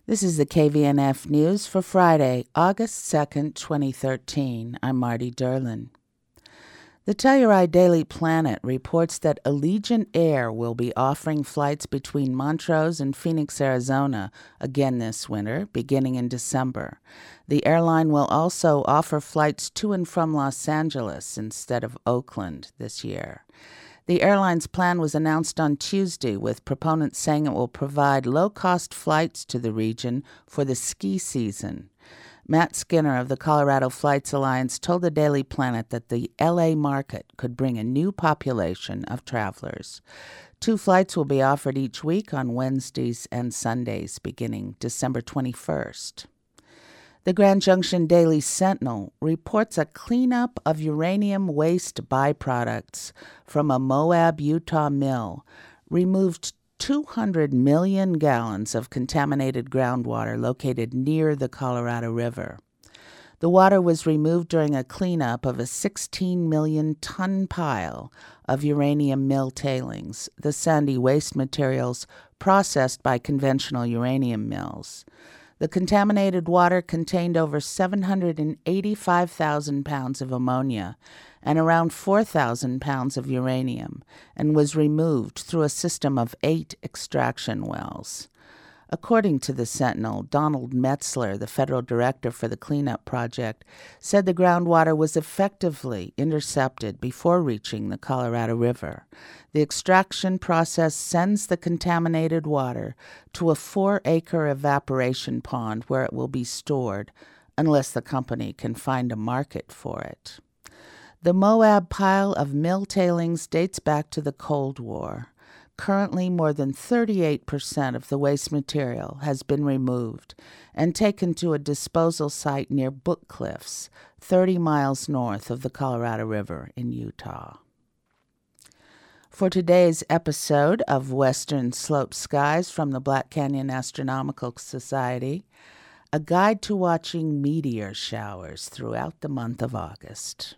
This is the KVNF News for Friday, August 2nd, 2013. I'm Marty Derlin. The Telluride Daily Planet reports that Allegiant Air will be offering flights between Montrose and Phoenix, Arizona, again this winter, beginning in December. The airline will also offer flights to and from Los Angeles instead of Oakland this year. The airline's plan was announced on Tuesday, with proponents saying it will provide low-cost flights to the region for the ski season. Matt Skinner of the Colorado Flights Alliance told the Daily Planet that the L.A. market could bring a new population of travelers. 2 flights will be offered each week on Wednesdays and Sundays, beginning December 21st. The Grand Junction Daily Sentinel reports a cleanup of uranium waste byproducts from a Moab, Utah mill removed 200 million gallons of contaminated groundwater located near the Colorado River. The water was removed during a cleanup of a 16 million ton pile of uranium mill tailings, the sandy waste materials processed by conventional uranium mills. The contaminated water contained over 785,000 pounds of ammonia and around 4,000 pounds of uranium, and was removed through a system of 8 extraction wells. According to the Sentinel, Donald Metzler, the federal director for the cleanup project, said the groundwater was effectively intercepted before reaching the Colorado River. The extraction process sends the contaminated water to a 4-acre evaporation pond where it will be stored, unless the company can find a market for it. The Moab pile of mill tailings dates back to the Cold War. Currently, more than 38% of the waste material has been removed and taken to a disposal site near Book Cliffs, 30 miles north of the Colorado River in Utah. For today's episode of Western Slope Skies from the Black Canyon Astronomical Society, a guide to watching meteor showers throughout the month of August.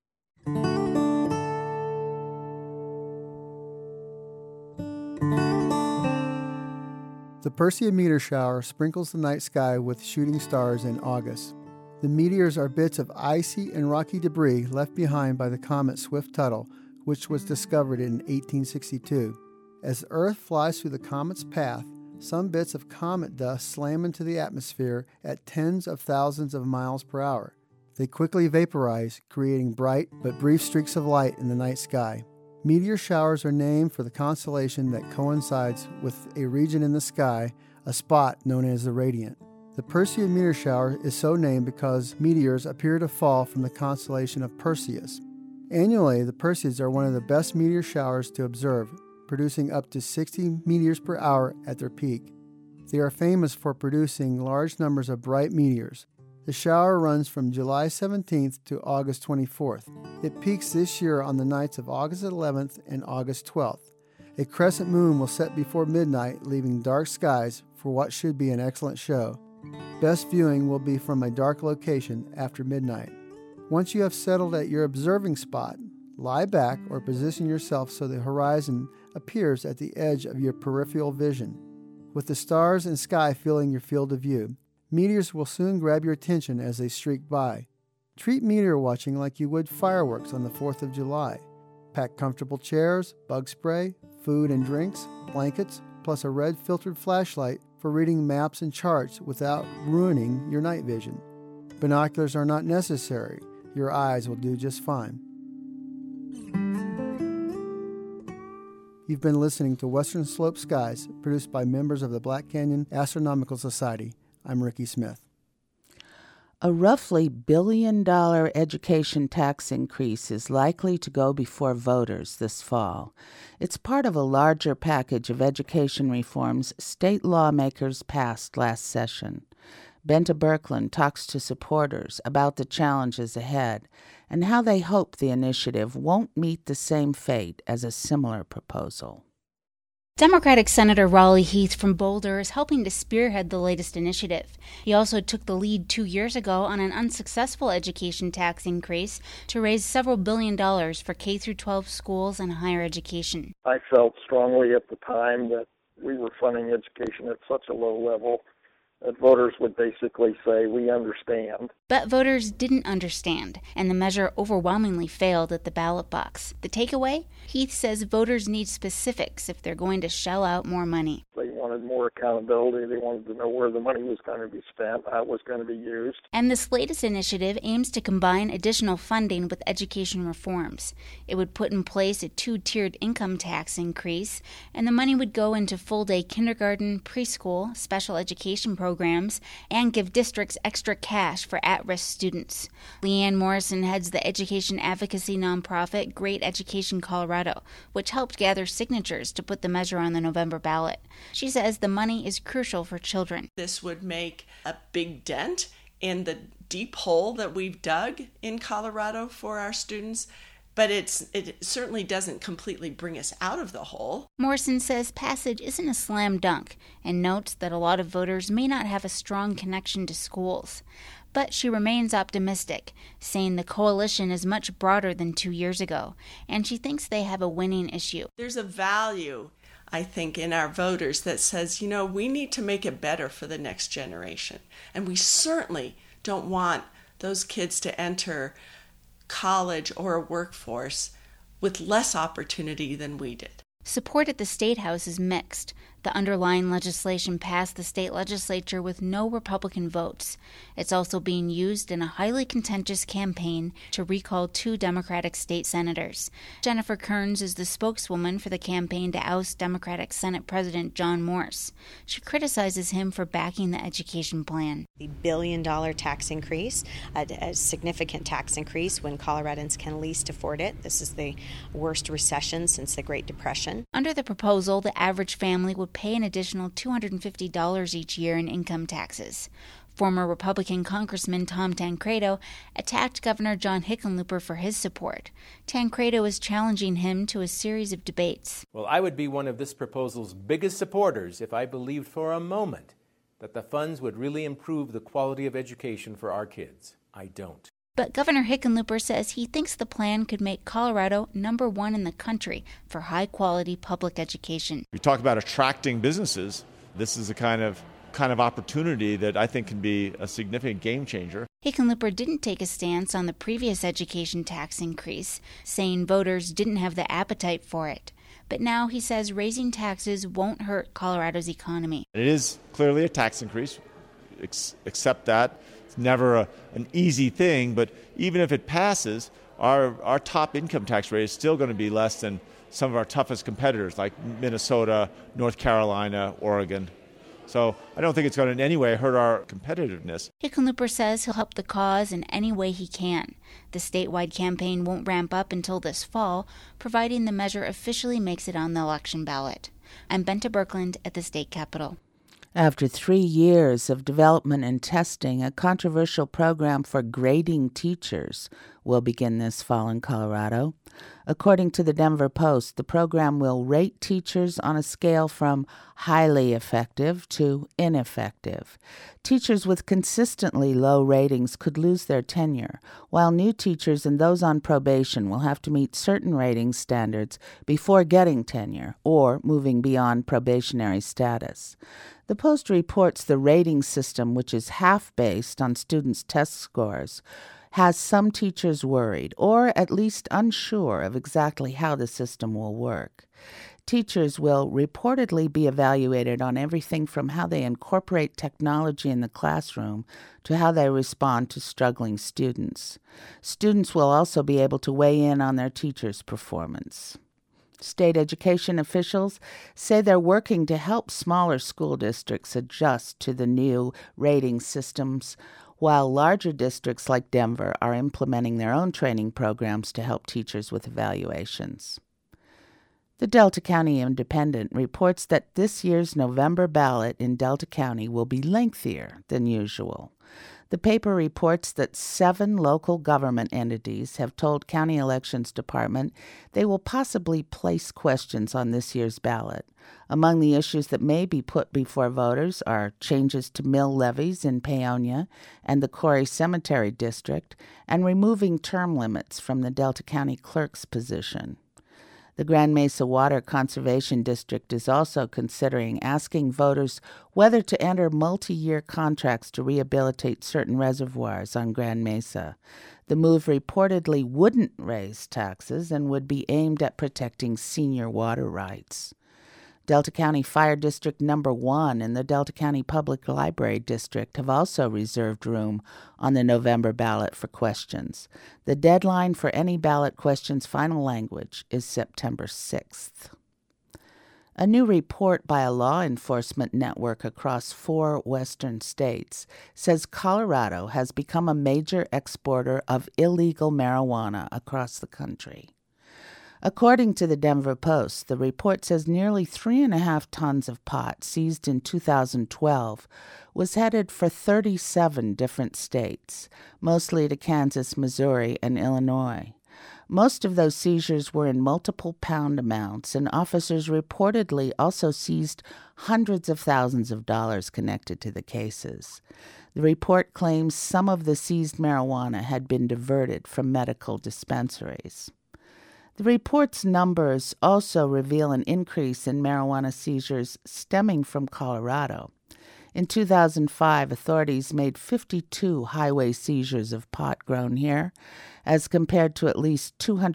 The Perseid meteor shower sprinkles the night sky with shooting stars in August. The meteors are bits of icy and rocky debris left behind by the comet Swift-Tuttle, which was discovered in 1862. As the Earth flies through the comet's path, some bits of comet dust slam into the atmosphere at tens of thousands of miles per hour. They quickly vaporize, creating bright but brief streaks of light in the night sky. Meteor showers are named for the constellation that coincides with a region in the sky, a spot known as the radiant. The Perseid meteor shower is so named because meteors appear to fall from the constellation of Perseus. Annually, the Perseids are one of the best meteor showers to observe, producing up to 60 meteors per hour at their peak. They are famous for producing large numbers of bright meteors. The shower runs from July 17th to August 24th. It peaks this year on the nights of August 11th and August 12th. A crescent moon will set before midnight, leaving dark skies for what should be an excellent show. Best viewing will be from a dark location after midnight. Once you have settled at your observing spot, lie back or position yourself so the horizon appears at the edge of your peripheral vision. With the stars and sky filling your field of view, meteors will soon grab your attention as they streak by. Treat meteor watching like you would fireworks on the 4th of July. Pack comfortable chairs, bug spray, food and drinks, blankets, plus a red filtered flashlight for reading maps and charts without ruining your night vision. Binoculars are not necessary. Your eyes will do just fine. You've been listening to Western Slope Skies, produced by members of the Black Canyon Astronomical Society. I'm Ricky Smith. A roughly $1 billion education tax increase is likely to go before voters this fall. It's part of a larger package of education reforms state lawmakers passed last session. Benta Birkeland talks to supporters about the challenges ahead and how they hope the initiative won't meet the same fate as a similar proposal. Democratic Senator Raleigh Heath from Boulder is helping to spearhead the latest initiative. He also took the lead 2 years ago on an unsuccessful education tax increase to raise several $1 billion for K-12 schools and higher education. I felt strongly at the time that we were funding education at such a low level that voters would basically say, we understand. But voters didn't understand, and the measure overwhelmingly failed at the ballot box. The takeaway? Heath says voters need specifics if they're going to shell out more money. They wanted more accountability. They wanted to know where the money was going to be spent, how it was going to be used. And this latest initiative aims to combine additional funding with education reforms. It would put in place a 2-tiered income tax increase, and the money would go into full-day kindergarten, preschool, special education programs, and give districts extra cash for at-risk students. Leanne Morrison heads the education advocacy nonprofit Great Education Colorado, which helped gather signatures to put the measure on the November ballot. She says the money is crucial for children. This would make a big dent in the deep hole that we've dug in Colorado for our students, but it certainly doesn't completely bring us out of the hole. Morrison says passage isn't a slam dunk and notes that a lot of voters may not have a strong connection to schools. But she remains optimistic, saying the coalition is much broader than 2 years ago, and she thinks they have a winning issue. There's a value, I think, in our voters that says, we need to make it better for the next generation. And we certainly don't want those kids to enter college or a workforce with less opportunity than we did. Support at the State House is mixed. The underlying legislation passed the state legislature with no Republican votes. It's also being used in a highly contentious campaign to recall 2 Democratic state senators. Jennifer Kearns is the spokeswoman for the campaign to oust Democratic Senate President John Morse. She criticizes him for backing the education plan. The billion-dollar tax increase, a significant tax increase when Coloradans can least afford it. This is the worst recession since the Great Depression. Under the proposal, the average family would pay an additional $250 each year in income taxes. Former Republican Congressman Tom Tancredo attacked Governor John Hickenlooper for his support. Tancredo is challenging him to a series of debates. Well, I would be one of this proposal's biggest supporters if I believed for a moment that the funds would really improve the quality of education for our kids. I don't. But Governor Hickenlooper says he thinks the plan could make Colorado #1 in the country for high-quality public education. We talk about attracting businesses. This is a kind of opportunity that I think can be a significant game changer. Hickenlooper didn't take a stance on the previous education tax increase, saying voters didn't have the appetite for it. But now he says raising taxes won't hurt Colorado's economy. It is clearly a tax increase, except that. It's never an easy thing, but even if it passes, our top income tax rate is still going to be less than some of our toughest competitors like Minnesota, North Carolina, Oregon. So I don't think it's going to in any way hurt our competitiveness. Hickenlooper says he'll help the cause in any way he can. The statewide campaign won't ramp up until this fall, providing the measure officially makes it on the election ballot. I'm Benta Birkeland at the state capitol. After 3 years of development and testing, a controversial program for grading teachers will begin this fall in Colorado. According to the Denver Post, the program will rate teachers on a scale from highly effective to ineffective. Teachers with consistently low ratings could lose their tenure, while new teachers and those on probation will have to meet certain rating standards before getting tenure or moving beyond probationary status. The Post reports the rating system, which is half based on students' test scores, has some teachers worried or at least unsure of exactly how the system will work. Teachers will reportedly be evaluated on everything from how they incorporate technology in the classroom to how they respond to struggling students. Students will also be able to weigh in on their teachers' performance. State education officials say they're working to help smaller school districts adjust to the new rating systems, while larger districts like Denver are implementing their own training programs to help teachers with evaluations. The Delta County Independent reports that this year's November ballot in Delta County will be lengthier than usual. The paper reports that 7 local government entities have told County Elections Department they will possibly place questions on this year's ballot. Among the issues that may be put before voters are changes to mill levies in Paonia and the Corey Cemetery District, and removing term limits from the Delta County Clerk's position. The Grand Mesa Water Conservation District is also considering asking voters whether to enter multi-year contracts to rehabilitate certain reservoirs on Grand Mesa. The move reportedly wouldn't raise taxes and would be aimed at protecting senior water rights. Delta County Fire District No. 1 and the Delta County Public Library District have also reserved room on the November ballot for questions. The deadline for any ballot questions' final language is September 6th. A new report by a law enforcement network across 4 western states says Colorado has become a major exporter of illegal marijuana across the country. According to the Denver Post, the report says nearly 3.5 tons of pot seized in 2012 was headed for 37 different states, mostly to Kansas, Missouri, and Illinois. Most of those seizures were in multiple pound amounts, and officers reportedly also seized hundreds of thousands of dollars connected to the cases. The report claims some of the seized marijuana had been diverted from medical dispensaries. The report's numbers also reveal an increase in marijuana seizures stemming from Colorado. In 2005, authorities made 52 highway seizures of pot grown here, as compared to at least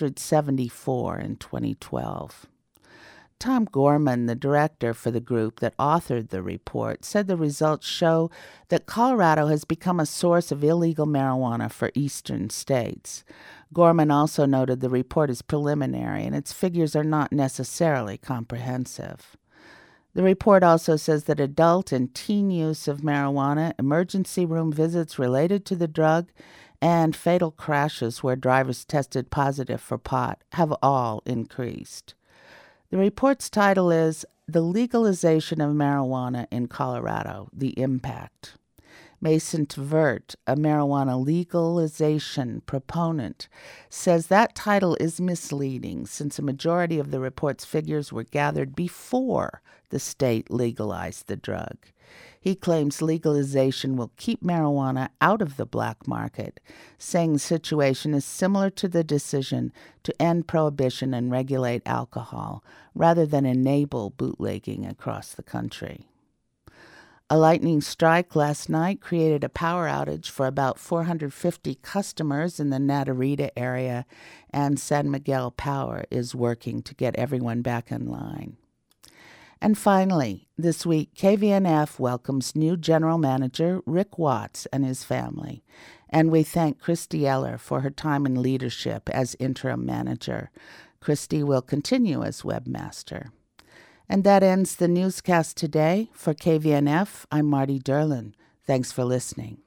274 in 2012. Tom Gorman, the director for the group that authored the report, said the results show that Colorado has become a source of illegal marijuana for eastern states. Gorman also noted the report is preliminary and its figures are not necessarily comprehensive. The report also says that adult and teen use of marijuana, emergency room visits related to the drug, and fatal crashes where drivers tested positive for pot have all increased. The report's title is The Legalization of Marijuana in Colorado, The Impact. Mason Tvert, a marijuana legalization proponent, says that title is misleading since a majority of the report's figures were gathered before the state legalized the drug. He claims legalization will keep marijuana out of the black market, saying the situation is similar to the decision to end prohibition and regulate alcohol, rather than enable bootlegging across the country. A lightning strike last night created a power outage for about 450 customers in the Natarita area, and San Miguel Power is working to get everyone back in line. And finally, this week, KVNF welcomes new General Manager Rick Watts and his family, and we thank Christy Eller for her time and leadership as interim manager. Christy will continue as webmaster. And that ends the newscast today. For KVNF, I'm Marty Derlin. Thanks for listening.